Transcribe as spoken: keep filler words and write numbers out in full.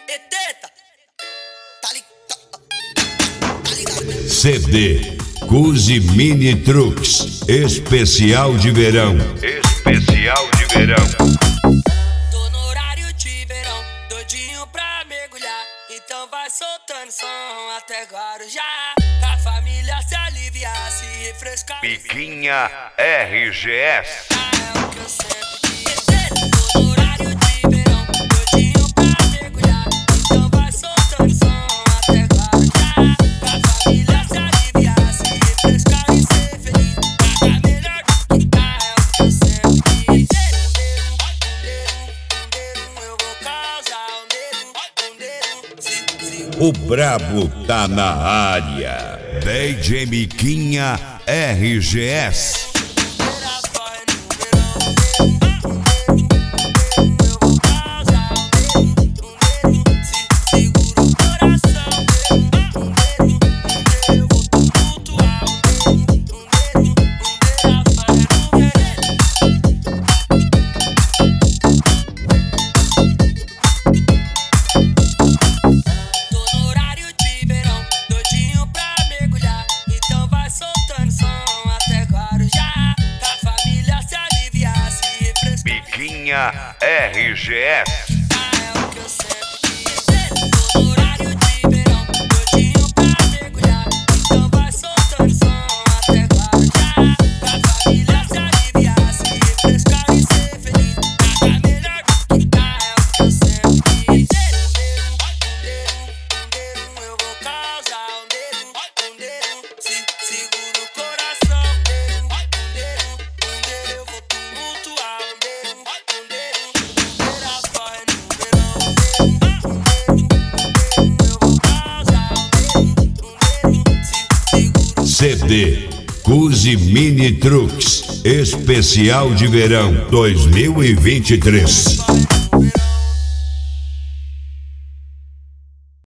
Eteta. Tá ligado? Tá ligado? C D Cusi Mini Trucks especial de verão. Especial de verão. Tô no horário de verão, doidinho pra mergulhar. Então vai soltando som até Guarujá. Pra família se aliviar, se refrescar. Piquinha R G S. É o que eu sempre quis. Tô no horário de verão, doidinho pra mergulhar. Então vai soltando som até Guarujá. Pra família se aliviar, se refrescar e ser feliz. Nada melhor do que tá, é o que eu sempre quis. Eu vou causar um dedo, um dedo, se, se. O brabo tá na área. D J Miquinha R G S. Piquinha R G S. É o que eu sempre quis. Tô no horário de verão, doidinho pra mergulhar. Então vai soltando som até Guarujá. Pra família se aliviar, se refrescar e ser feliz. Nada melhor do que tá, é o que eu sempre quis. Eu vou causar um dedo, um dedo, se segura o coração. Um dedo, um dedo, eu vou tumultuar. Um dedo, um dedo, poeira corre no verão. Eu vou causar um dedo, um dedo, se segura. C D Cusi Mini Trucks especial de verão dois mil e vinte e três. Corre no verão.